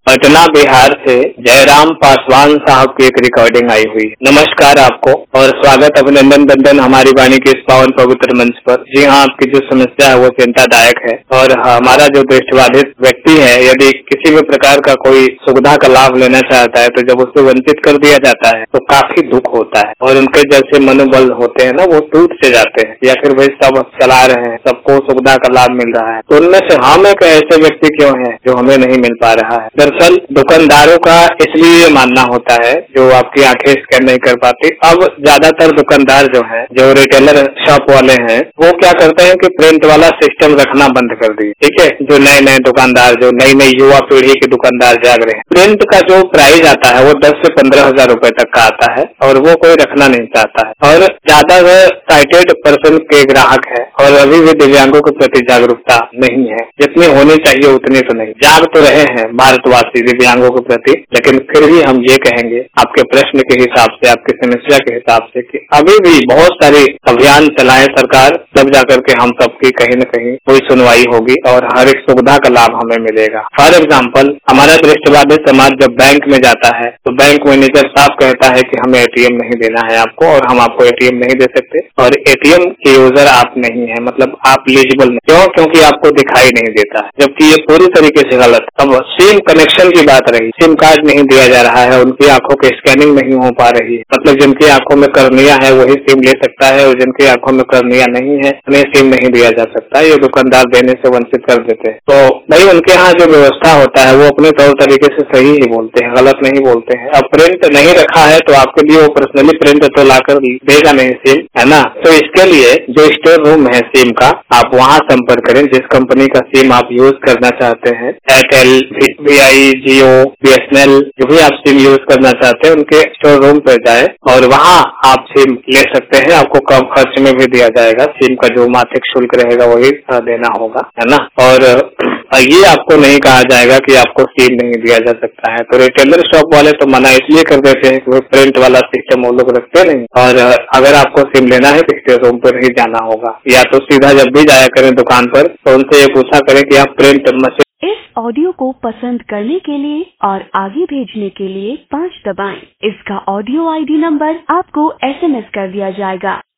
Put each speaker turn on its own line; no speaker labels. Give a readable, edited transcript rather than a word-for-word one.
पटना बिहार से जयराम पासवान साहब की एक रिकॉर्डिंग आई हुई। नमस्कार आपको और स्वागत अभिनंदन बंदन हमारी वाणी के इस पावन पवित्र मंच पर। जी हाँ, आपकी जो समस्या है वो चिंतादायक है और हमारा जो दृष्टिबाधित व्यक्ति है यदि किसी भी प्रकार का कोई सुविधा का लाभ लेना चाहता है तो जब उससे वंचित कर दिया जाता है तो काफी दुख होता है और उनके जैसे मनोबल होते हैं ना वो टूट से जाते हैं या फिर वही सब चला रहे हैं, सबको सुविधा का लाभ मिल रहा है तो उनमें से हम एक ऐसे व्यक्ति क्यों है जो हमें नहीं मिल पा रहा है। दरअसल दुकानदारों का इसलिए मानना होता है जो आपकी आंखें स्कैन नहीं कर पाती। अब ज्यादातर दुकानदार जो है, जो रिटेलर शॉप वाले हैं, वो क्या करते हैं कि प्रिंट वाला सिस्टम रखना बंद कर दिए। ठीक है, जो नए नए दुकानदार, जो नई नई युवा पीढ़ी के दुकानदार जाग रहे हैं, प्रिंट का जो प्राइस आता है वो 10 से 15,000 रूपये तक का आता है और वो कोई रखना नहीं चाहता है और ज्यादा साइटेड पर्सन के ग्राहक है और अभी भी दिव्यांगों के प्रति जागरूकता नहीं है, जितनी होनी चाहिए उतनी तो नहीं। जाग तो रहे हैं भारतवासी दिव्यांगों के प्रति, लेकिन फिर भी हम ये कहेंगे आपके प्रश्न के हिसाब से, आपकी समस्या के हिसाब से कि अभी भी बहुत सारे अभियान चलाए सरकार, तब जाकर के हम सबकी कहीं न कहीं कोई सुनवाई होगी और हर एक सुविधा का लाभ हमें मिलेगा। फॉर एग्जाम्पल, हमारा दृष्टिबाधित समाज जब बैंक में जाता है तो बैंक मैनेजर साफ कहता है कि हमें एटीएम नहीं देना है आपको और हम आपको एटीएम नहीं दे सकते और एटीएम के यूजर आप नहीं है, मतलब आप एलिजिबल नहीं। क्यों? क्योंकि आपको दिखाई नहीं देता है, जबकि ये पूरी तरीके से गलत। अब सिम कनेक्शन की बात रही, सिम कार्ड नहीं दिया जा रहा है, उनकी आंखों की स्कैनिंग नहीं हो पा रही है, मतलब जिनकी आंखों में कर्निया है वही सिम ले सकता है और जिनकी आंखों में कर्निया नहीं है उन्हें सिम नहीं दिया जा सकता। ये दुकानदार देने से वंचित कर देते हैं। तो भाई उनके यहाँ जो व्यवस्था होता है वो अपने तौर तरीके से सही ही बोलते हैं, गलत नहीं बोलते हैं। अब प्रिंट नहीं रखा है तो आपके लिए वो पर्सनली प्रिंट तो लाकर देगा नहीं सिम, है ना। तो इसके लिए जो स्टोर रूम है सिम का, आप वहाँ संपर्क करें। जिस कंपनी का सिम आप यूज करना चाहते हैं, एयरटेल, वीआई, जियो, बीएसएनएल, जो भी आप सिम यूज करना चाहते हैं उनके स्टोर रूम पर जाए और वहाँ आप सिम ले सकते हैं। आपको कम खर्च में भी दिया जाएगा, सिम का जो मासिक शुल्क रहेगा वही देना होगा, है ना। और ये आपको नहीं कहा जाएगा कि आपको सिम नहीं दिया जा सकता है। तो रिटेलर शॉप वाले तो मना इसलिए कर देते हैं कि वो प्रिंट वाला सिस्टम वो लोग रखते नहीं और अगर आपको सिम लेना है तो स्टोर रूम पर ही जाना होगा या तो सीधा जब भी जाया करें दुकान पर तो उनसे ये पूछा करें कि आप प्रिंट मशीन।
इस ऑडियो को पसंद करने के लिए और आगे भेजने के लिए 5 दबाएं। इसका ऑडियो आईडी नंबर आपको SMS कर दिया जाएगा।